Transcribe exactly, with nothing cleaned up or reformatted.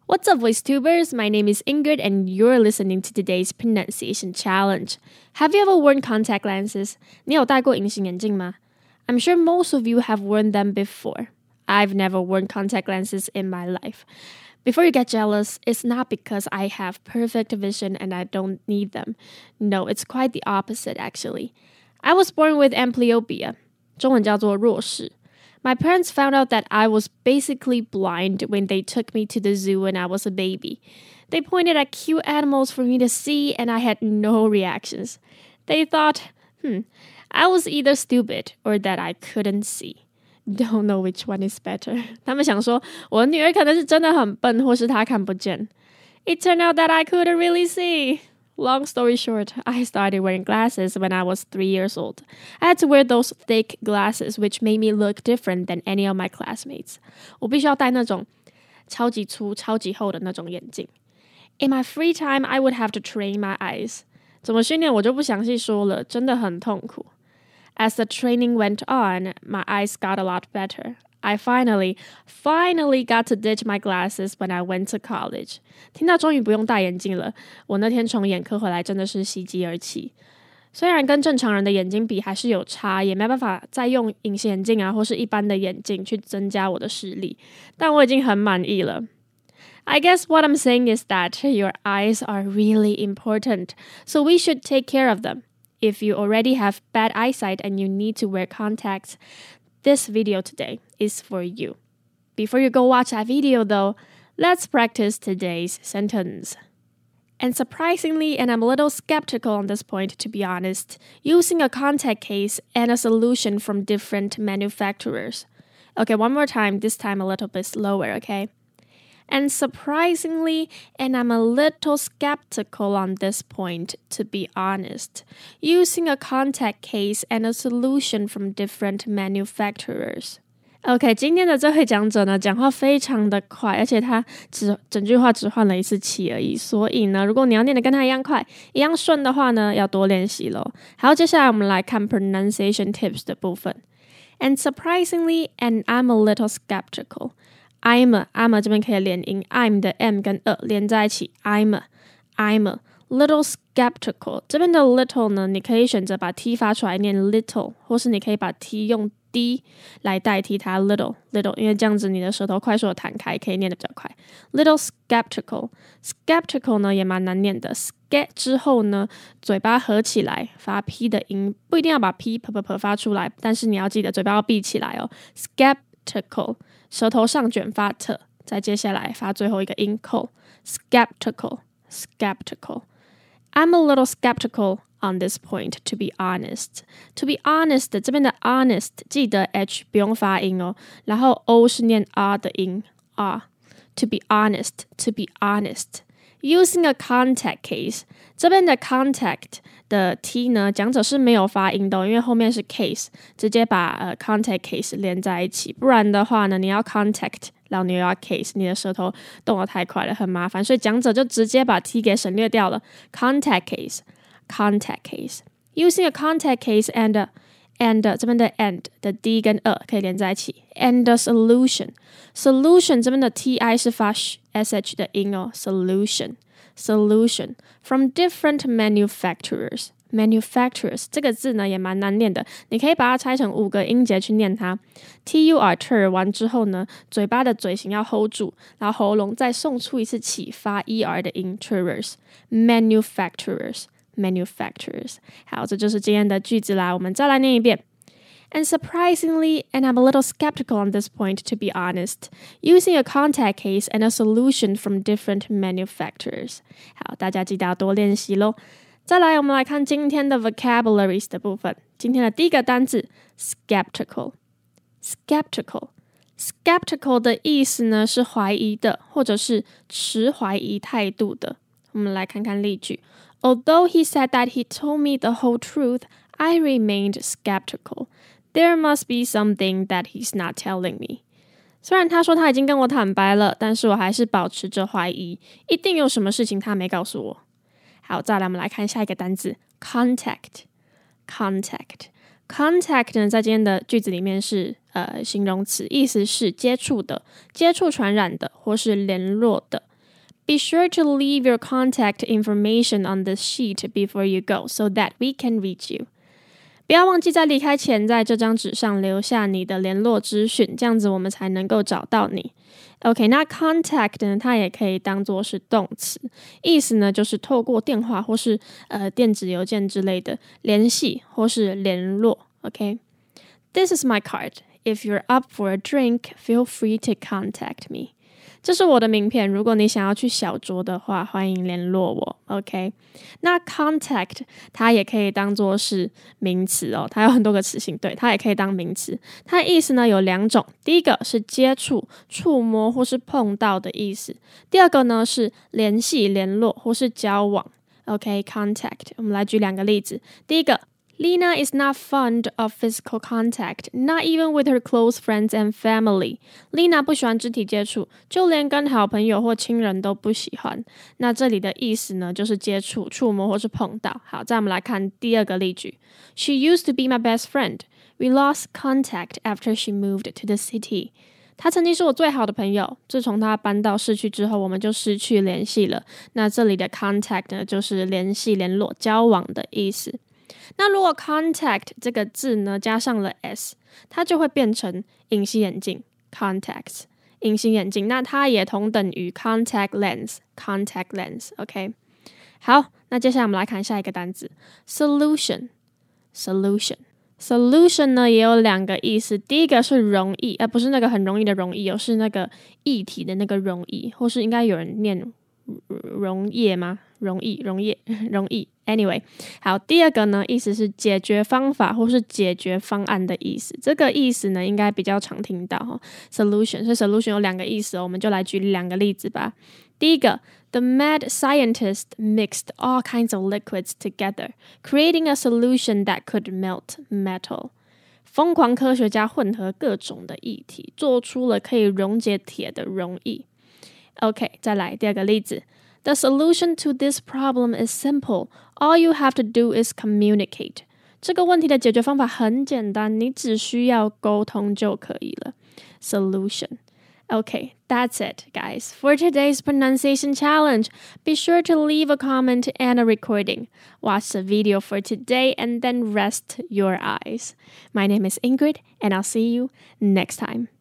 What's up, VoiceTubers? My name is Ingrid, and you're listening to today's pronunciation challenge. Have you ever worn contact lenses? 你有戴过隐形眼镜吗? I'm sure most of you have worn them before. I've never worn contact lenses in my life. Before you get jealous, it's not because I have perfect vision and I don't need them. No, it's quite the opposite, actually. I was born with amblyopia. 中文叫做弱视。My parents found out that I was basically blind when they took me to the zoo when I was a baby. They pointed at cute animals for me to see, and I had no reactions. They thought, hmm, I was either stupid or that I couldn't see. Don't know which one is better. 他们想说，我女儿可能是真的很笨，或是她看不见。It turned out that I couldn't really see.Long story short, I started wearing glasses when I was three years old. I had to wear those thick glasses, which made me look different than any of my classmates. 我必须要戴那种超级粗、超级厚的那种眼镜。In my free time, I would have to train my eyes. 怎么训练我就不详细说了，真的很痛苦。As the training went on, my eyes got a lot better.I finally, finally got to ditch my glasses when I went to college. 听到终于不用戴眼镜了，我那天从眼科回来真的是喜极而泣。虽然跟正常人的眼睛比还是有差，也没办法再用隐形眼镜啊或是一般的眼镜去增加我的视力，但我已经很满意了。I guess what I'm saying is that your eyes are really important, so we should take care of them. If you already have bad eyesight and you need to wear contacts,This video today is for you. Before you go watch that video though, let's practice today's sentence. And surprisingly, and I'm a little skeptical on this point to be honest, using a contact case and a solution from different manufacturers. Okay, one more time, this time a little bit slower, okay? And surprisingly, and I'm a little skeptical on this point, to be honest, using a contact case and a solution from different manufacturers. OK, 今天的这位讲者呢，讲话非常的快，而且他只整句话只换了一次气而已。所以呢，如果你要念得跟他一样快、一样顺的话呢，要多练习咯。好，接下来我们来看 pronunciation tips 的部分。And surprisingly, and I'm a little skeptical.I'm a, I'm a 这边可以连音 I'm 的 M 跟 a 连在一起 I'm a, I'm a little skeptical 这边的 little 呢你可以选择把 T 发出来念 little 或是你可以把 T 用 D 来代替它 little, little 因为这样子你的舌头快速的弹开可以念得比较快 little skeptical skeptical 呢也蛮难念的 ske 之后呢嘴巴合起来发 P 的音不一定要把 P p p p 发出来但是你要记得嘴巴要闭起来哦 skeptical舌头上卷发 t 再接下来发最后一个音 co skeptical skeptical I'm a little skeptical on this point to be honest to be honest 这边的 honest 记得 H 不用发音哦然后 O 是念 R 的音 R to be honest to be honest using a contact case 这边的 contact 的 T 呢讲者是没有发音的因为后面是 case 直接把、呃、contact case 连在一起不然的话呢你要 contact 然后你又要 case 你的舌头动得太快了很麻烦所以讲者就直接把 T 给省略掉了 contact case contact case using a contact case and a, and a, 这边的 and 的 D 跟 a 可以连在一起 and a solution solution 这边的 T I 是发 sh 的音哦 solution solution from different manufacturers manufacturers 这个字呢也蛮难念的你可以把它拆成五个音节去念它 tur tur 完之后呢嘴巴的嘴型要 hold 住然后喉咙再送出一次气发 er 的音 turers manufacturers manufacturers 好这就是今天的句子啦我们再来念一遍And surprisingly, and I'm a little skeptical on this point to be honest, using a contact case and a solution from different manufacturers. 好，大家记得要多练习咯。再来，我们来看今天的 vocabularies 的部分。今天的第一个单字 skeptical. Skeptical. Skeptical 的意思呢是怀疑的，或者是持怀疑态度的。我们来看看例句。Although he said that he told me the whole truth, I remained skeptical.There must be something that he's not telling me. 虽然他说他已经跟我坦白了，但是我还是保持着怀疑，一定有什么事情他没告诉我。好，再来我们来看下一个单字 contact. Contact. Contact 呢，在今天的句子里面是呃形容词，意思是接触的、接触传染的或是联络的。 Be sure to leave your contact information on this sheet before you go so that we can reach you. 不要忘记在离开前在这张纸上留下你的联络资讯，这样子我们才能够找到你。OK， 那 contact 呢，它也可以当作是动词，意思呢就是透过电话或是呃电子邮件之类的联系或是联络。OK，This is my card. If you're up for a drink, feel free to contact me. 这是我的名片，如果你想要去小酌的话，欢迎联络我。OK， 那 contact 它也可以当作是名词哦，它有很多个词性，对，它也可以当名词。它的意思呢有两种，第一个是接触、触摸或是碰到的意思，第二个呢是联系、联络或是交往。OK，contact， 我们来举两个例子。第一个Lena is not fond of physical contact, not even with her close friends and family. Lena 不喜欢肢体接触，就连跟好朋友或亲人都不喜欢。那这里的意思呢，就是接触、触摸或是碰到。好，再我们来看第二个例句。She used to be my best friend. We lost contact after she moved to the city. 她曾经是我最好的朋友，自从她搬到市区之后，我们就失去联系了。那这里的 contact 呢，就是联系、联络、交往的意思。那如果 contact 这个字呢加上了 s， 它就会变成隐形眼镜 contacts 隐形眼镜，那它也同等于 contact lens contact lens OK， 好，那接下来我们来看下一个单字 solution solution solution 呢也有两个意思，第一个是容易，呃不是那个很容易的容易哦，是那个液体的那个容易，或是应该有人念溶液吗？容易溶液容易 Anyway， 好，第二个呢意思是解决方法或是解决方案的意思，这个意思呢应该比较常听到、哦、solution， 所以 solution 有两个意思、哦、我们就来举两个例子吧。第一个 The mad scientist mixed all kinds of liquids together, creating a solution that could melt metal. 疯狂科学家混合各种的液体，做出了可以溶解铁的溶液。OK， 再来第二个例子。The solution to this problem is simple. All you have to do is communicate. 这个问题的解决方法很简单，你只需要沟通就可以了。Solution. Okay, that's it, guys. For today's pronunciation challenge, be sure to leave a comment and a recording. Watch the video for today and then rest your eyes. My name is Ingrid, and I'll see you next time.